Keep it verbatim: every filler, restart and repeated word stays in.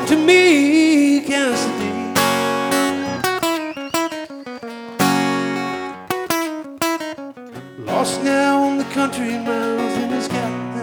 home to me, Kansas City. Lost now on the country miles in the sky.